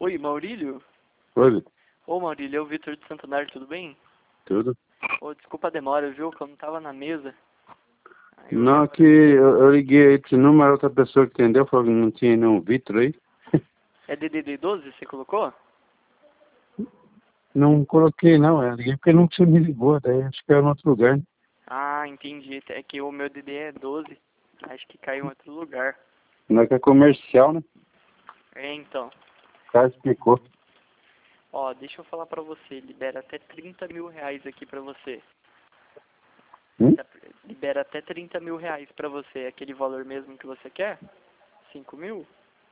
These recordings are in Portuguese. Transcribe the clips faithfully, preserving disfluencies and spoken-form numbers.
Oi, Maurílio? Oi, Vitor. Ô, Maurílio, é o Vitor de Santander, tudo bem? Tudo? Ô, desculpa a demora, viu? Que eu não tava na mesa. Aí eu Não, já- que eu, eu liguei aí pra esse número, outra pessoa que entendeu, falou que não tinha nenhum Vitor aí. É D D D doze, você colocou? Não coloquei não, eu liguei porque não você me ligou, daí acho que era em outro lugar, né? Ah, entendi. É que o meu D D é doze. Acho que caiu em outro lugar. Não é que é comercial, né? É, então. O cara explicou. Ó, deixa eu falar pra você. Libera até trinta mil reais aqui pra você. Hum? Libera até trinta mil reais pra você. Aquele valor mesmo que você quer? cinco mil?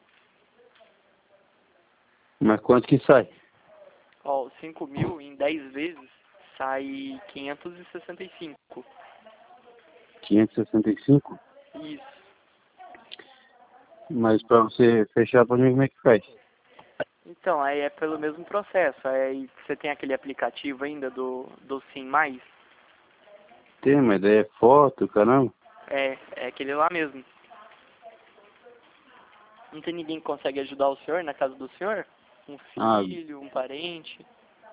Mas quanto que sai? Ó, cinco mil em dez vezes sai quinhentos e sessenta e cinco. quinhentos e sessenta e cinco? Isso. Mas pra você fechar pra mim, como é que faz? Então, aí é pelo mesmo processo. Aí você tem aquele aplicativo ainda do, do Sim Mais? Tem, mas daí é foto, caramba. É, é aquele lá mesmo. Não tem ninguém que consegue ajudar o senhor na casa do senhor? Um Ah, filho, um parente?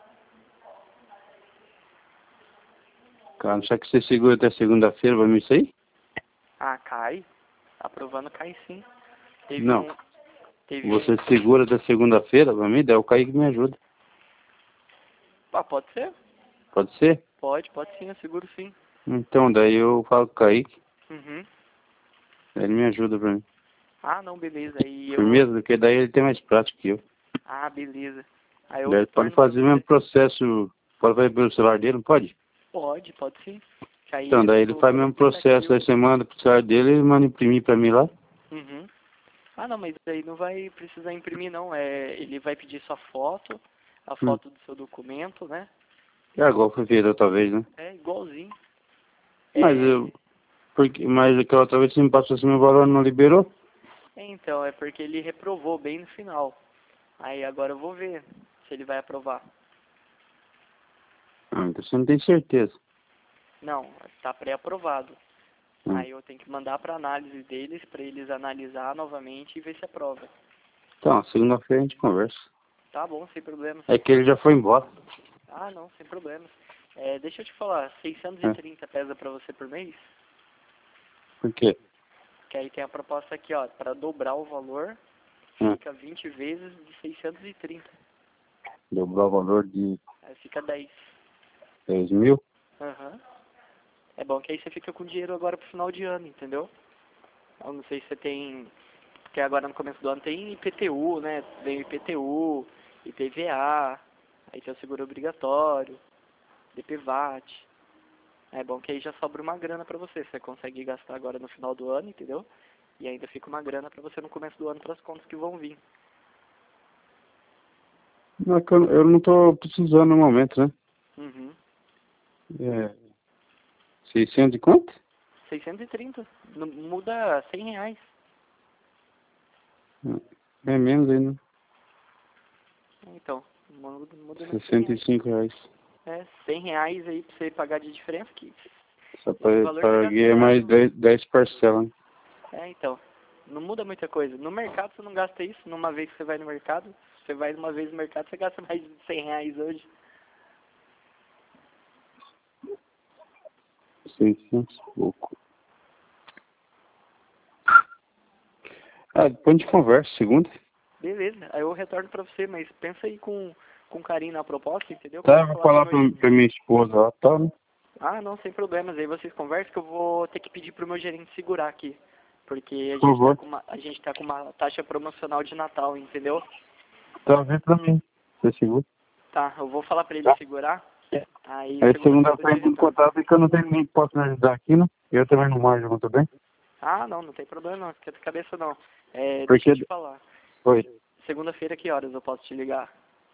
cara, será que você segura até segunda-feira pra mim isso aí? Ah, cai. Aprovando, cai sim. Teve Não. um... Teve Você um... segura até segunda-feira pra mim, daí o Kaique me ajuda. Ah, pode ser? Pode ser? Pode, pode sim, eu seguro sim. Então, daí eu falo com o Kaique, Uhum. daí ele me ajuda pra mim. Ah, não, beleza. Aí eu... Firmeza, porque daí ele tem mais prática que eu. Ah, beleza. Aí eu Daí ele pode retorno pra fazer o mesmo você. processo, pode fazer pelo celular dele, não pode? Pode, pode sim. Que aí Então, daí ele pelo, faz o pelo mesmo processo, aí aplicativo. você manda pro celular dele, ele manda imprimir pra mim lá. Uhum. Ah, não, mas aí não vai precisar imprimir, não. É, ele vai pedir sua foto, a Hum. foto do seu documento, né? É igual foi feito outra vez, né? É igualzinho. Mas É, eu, porque, mas aquela outra vez você me passou assim, meu valor não liberou? é, então, é porque ele reprovou bem no final. Aí agora eu vou ver se ele vai aprovar. Ah, então você não tem certeza. Não, está pré-aprovado. Hum. Aí eu tenho que mandar para análise deles, para eles analisar novamente e ver se aprova. Então, segunda-feira a gente conversa. Tá bom, sem problemas. É que ele já foi embora. Ah, não, sem problemas. É, deixa eu te falar, seiscentos e É. trinta pesa para você por mês? Por quê? Que aí tem a proposta aqui, ó, para dobrar o valor, É. fica vinte vezes de seiscentos e trinta. Dobrou o valor de Aí fica dez. dez mil? Aham. É bom que aí você fica com dinheiro agora pro final de ano, entendeu? Eu não sei se você tem... Porque agora no começo do ano tem I P T U, né? Vem I P T U, I P V A, aí tem o seguro obrigatório, D P V A T. É bom que aí já sobra uma grana pra você. Você consegue gastar agora no final do ano, entendeu? E ainda fica uma grana pra você no começo do ano para as contas que vão vir. Não, é que eu, eu não tô precisando no momento, né? Uhum. É. seiscentos e quanto? seiscentos e trinta. Não muda cem reais. É menos ainda. Então, muda, muda nem cem sessenta e reais. cinco reais. É, cem reais aí pra você pagar de diferença, que Só esse para valor você gasta paguei no mais cartão. dez dez parcelas. Né? É, então, não muda muita coisa. No mercado você não gasta isso, numa vez que você vai no mercado, você vai uma vez no mercado, você gasta mais de cem reais hoje. seiscentos e pouco. Ah, depois a gente conversa, segunda. Beleza, aí eu retorno pra você, mas pensa aí com, com carinho na proposta, entendeu? Que eu Tá, vou eu vou falar pro falar meu... pra, pra minha esposa lá, tá, né? Ah, não, sem problemas, aí vocês conversam que eu vou ter que pedir pro meu gerente segurar aqui. Porque a Por gente tá favor. com uma, a gente tá com uma taxa promocional de Natal, entendeu? Tá, vem pra mim. Você segura. Tá, eu vou falar pra ele Tá. segurar, aí Aí segunda-feira eu segunda-feira te entra em retorno. contato, porque eu não tenho ninguém que possa me ajudar aqui, né? Eu também não manjo muito bem. Ah, não, não tem problema não, esquenta a cabeça não. É, deixa Porque... eu te falar. Oi. Segunda-feira que horas eu posso te ligar?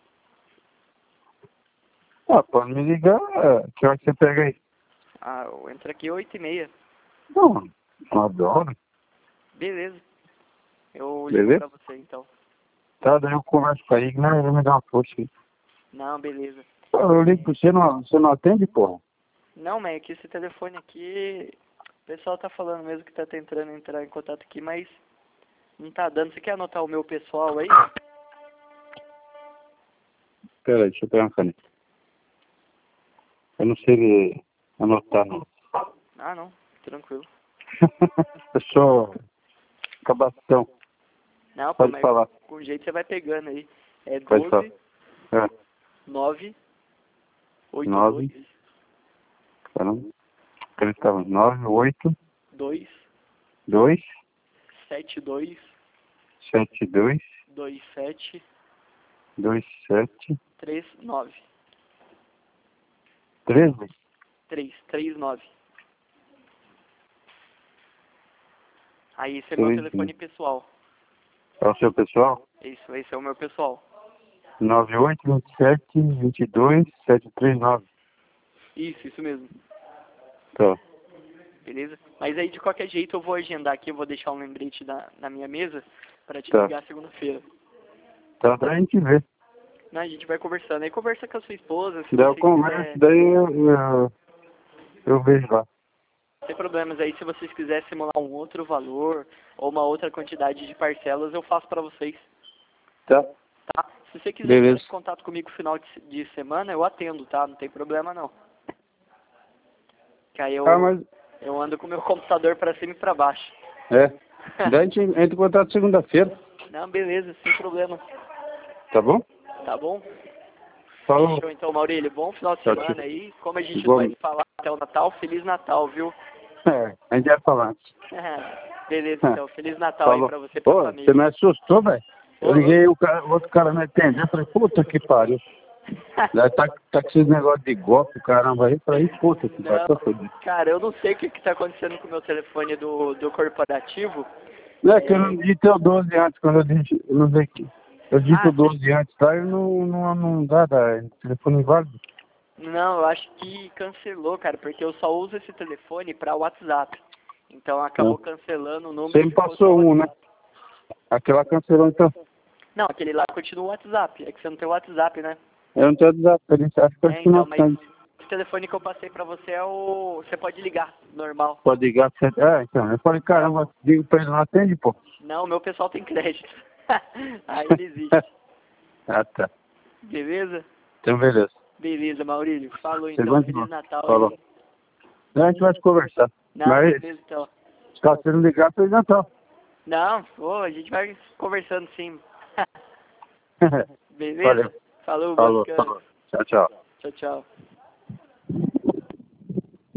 Ah, pode me ligar. é, Que hora que você pega aí? Ah, eu entro aqui oito e meia. Não, adoro. Beleza. Eu ligo Beleza? pra você então. Tá, daí eu converso com a Igna, né? Ele me dá uma força aí. Não, beleza. Pô, eu ligo É, pra você, não, você não atende, porra? não, mas é que esse telefone aqui, o pessoal tá falando mesmo que tá tentando entrar em contato aqui, mas não tá dando. Você quer anotar o meu pessoal aí? Pera aí, deixa eu pegar uma caneta. Eu não sei anotar, não. Ah, não. Tranquilo. Eu sou cabação. Não, pô, Pode mas falar. com jeito você vai pegando aí. É Pode falar. doze, É. nove, oito, Nove. dois, Caramba. Ele estava nove, oito, dois, dois, sete, dois, sete, dois, dois, sete, dois, sete, três, nove. treze. três, três, nove. Aí esse é meu Treze. telefone pessoal. É o seu pessoal? Isso, esse é o meu pessoal. nove oito, vinte e sete, vinte e dois, sete três nove. Isso, isso mesmo. Tá. Beleza? Mas aí de qualquer jeito eu vou agendar aqui, eu vou deixar um lembrete na, na minha mesa pra te Tá. ligar segunda-feira. Tá pra gente ver. Não, a gente vai conversando. Aí conversa com a sua esposa, se Daí eu você converso, quiser. daí eu, eu, eu vejo lá. Sem problemas aí, se vocês quiserem simular um outro valor ou uma outra quantidade de parcelas, eu faço pra vocês. Tá? Tá? Se você quiser Beleza. entrar em contato comigo no final de, de semana, eu atendo, tá? Não tem problema não. Que aí eu, Ah, mas... eu ando com o meu computador pra cima e pra baixo. É. Daí a gente entra em contato segunda-feira. Não, beleza, sem problema. Tá bom? Tá bom? Falou. Fechou então, Maurílio. Bom final de Tchau, semana tchau. aí. Como a gente Bom. não vai falar até o Natal, Feliz Natal, viu? É, a gente vai falar. Beleza, então. Feliz Natal Falou. aí pra você e pra Pô, família. você me assustou, velho. Eu Ô, liguei, o, cara, o outro cara me atendeu. Eu falei, puta que pariu. Daí tá, tá com esses negócios de golpe, caramba, aí. Falei, puta que pariu. Tô Não, fodido. cara, eu não sei o que que tá acontecendo com o meu telefone do, do corporativo. Não é que eu não digitei o doze antes, quando eu digitei. Eu não sei que. Eu digito Ah, o doze antes, tá? E não, não, não dá, dá. Telefone inválido. Não, eu acho que cancelou, cara, porque eu só uso esse telefone pra WhatsApp. Então acabou É. cancelando o número Você e me ficou passou só o um, né? WhatsApp. Aquela cancelou, então. Não, aquele lá continua o WhatsApp. É que você não tem o WhatsApp, né? Eu não tenho WhatsApp, ele acho que eu É, te então, mas marcando. esse telefone que eu passei pra você é o... Você pode ligar, normal. Pode ligar pra você. É, então. Eu falei, caramba, digo pra ele, não atende, pô. Não, meu pessoal tem crédito. Aí ele existe. Ah, tá. Beleza? Então, beleza. Beleza, Maurílio. Falou Você então. vai Feliz Natal Falou. aí. A gente vai conversar. Não, Mas, beleza então. caso você não ligar, Feliz Natal. Não, pô, a gente vai conversando sim. Beleza? Valeu. Falou, boa Falou. descanso. Tchau, tchau. Tchau, tchau.